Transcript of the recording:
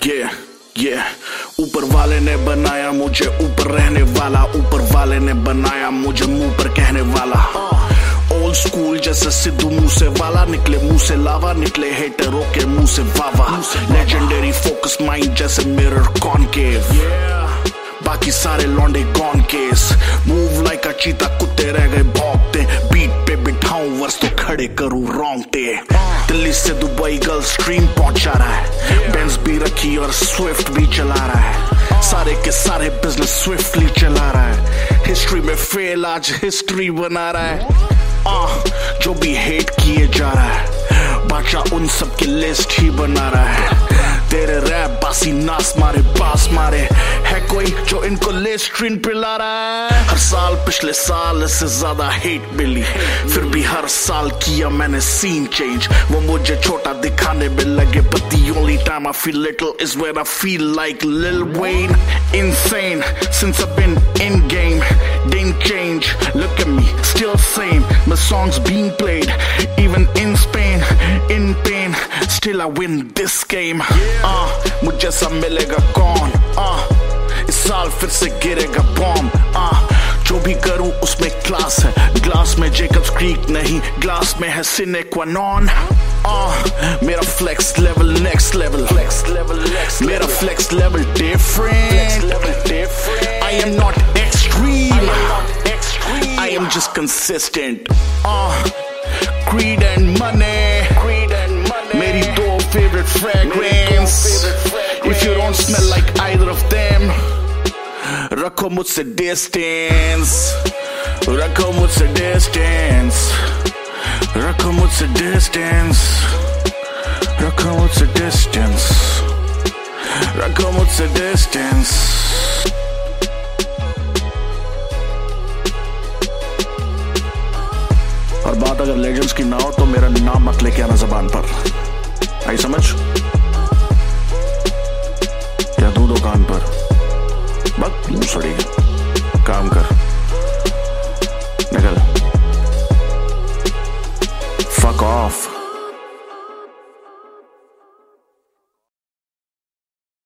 ऊपर वाले ने बनाया मुझे ऊपर रहने वाला, ऊपर वाले ने बनाया मुझे मुंह पर कहने वाला। ओल्ड स्कूल जैसे सिद्धू मूसे वाला, निकले मुंह से लावा, निकले हेटरों के मुंह से वावा। लेजेंडरी फोकस माइंड जैसे मिरर कॉनकेव, बाकी सारे लौंडे gone case. Move like a cheetah, कुत्ते रह गए भौंकते। बीट पे बिठाऊं वर्स तो खड़े करूं रोंगटे। दिल्ली से दुबई गर्ल स्ट्रीम पहुंचा रहा है, बेंज भी रखी और स्विफ्ट भी चला रहा है। सारे के सारे बिजनेस स्विफ्टली चला रहा है। हिस्ट्री में फेल आज हिस्ट्री बना रहा है। जो भी हेट किए जा रहा है, बादशाह उन सब की लिस्ट ही बना रहा है। तेरे रैप बासी नास मारे बास मारे, है कोई जो इनको लिस्ट्रीन पिला रहा है। हर साल पिछले साल इससे ज्यादा हेट मिली, फिर भी हर साल किया मैंने सीन चेंज। वो मुझे छोटा दिखाने में लगे, but the only time I feel little is when I feel like Lil Wayne. Insane since I've been in game, didn't change. Look at me, still same. My songs being played even in Spain, in pain. Still I win this game. मुझे सब मिलेगा कौन? इस साल फिर से गिरेगा bomb. जो भी करूं उसमें क्लास है, ग्लास में जेकब्स क्रीक नहीं, ग्लास में है सिने क्वा नॉन। मेरा फ्लेक्स लेवल नेक्स्ट लेवल, मेरा flex level different. I am not extreme, I am just consistent. Greed and money, मेरी दो favorite fragrance. If you don't smell like either of them, रखो मुझसे distance, रखो मुझसे distance, रखो मुझसे distance, रखो मुझसे distance, रखो मुझसे distance। और बात अगर लेजेंड्स की ना हो तो मेरा नाम मत लेके आना जबान पर, आई समझ? या दूं दुकान पर, बक मुंह सड़ी, काम कर, निकल, fuck off।